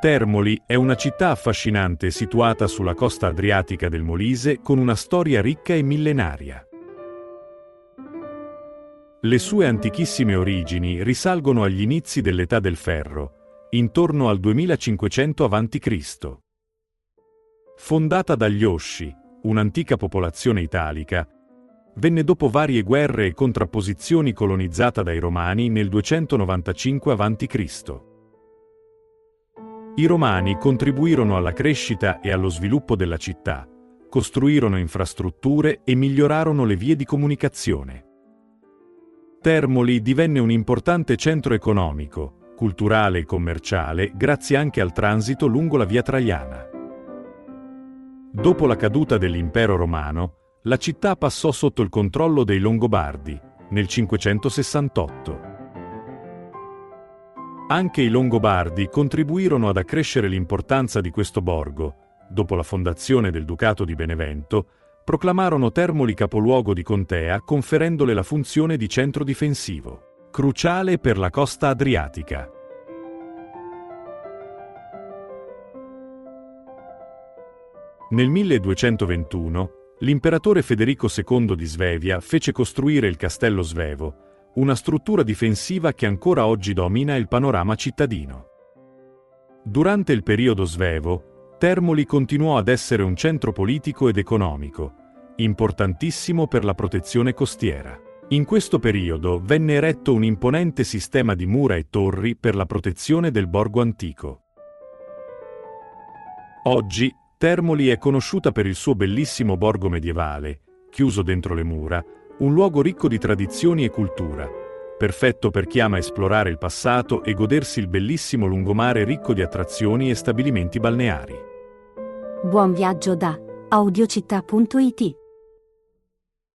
Termoli è una città affascinante situata sulla costa adriatica del Molise con una storia ricca e millenaria. Le sue antichissime origini risalgono agli inizi dell'età del ferro, intorno al 2500 a.C. Fondata dagli Osci, un'antica popolazione italica, venne dopo varie guerre e contrapposizioni colonizzata dai Romani nel 295 a.C. I Romani contribuirono alla crescita e allo sviluppo della città, costruirono infrastrutture e migliorarono le vie di comunicazione. Termoli divenne un importante centro economico, culturale e commerciale grazie anche al transito lungo la via Traiana. Dopo la caduta dell'Impero Romano, la città passò sotto il controllo dei Longobardi, nel 568. Anche i Longobardi contribuirono ad accrescere l'importanza di questo borgo. Dopo la fondazione del Ducato di Benevento, proclamarono Termoli capoluogo di contea conferendole la funzione di centro difensivo, cruciale per la costa adriatica. Nel 1221, l'imperatore Federico II di Svevia fece costruire il castello svevo, una struttura difensiva che ancora oggi domina il panorama cittadino. Durante il periodo svevo, Termoli continuò ad essere un centro politico ed economico, importantissimo per la protezione costiera. In questo periodo venne eretto un imponente sistema di mura e torri per la protezione del borgo antico. Oggi, Termoli è conosciuta per il suo bellissimo borgo medievale, chiuso dentro le mura, un luogo ricco di tradizioni e cultura, perfetto per chi ama esplorare il passato e godersi il bellissimo lungomare ricco di attrazioni e stabilimenti balneari. Buon viaggio da audiocittà.it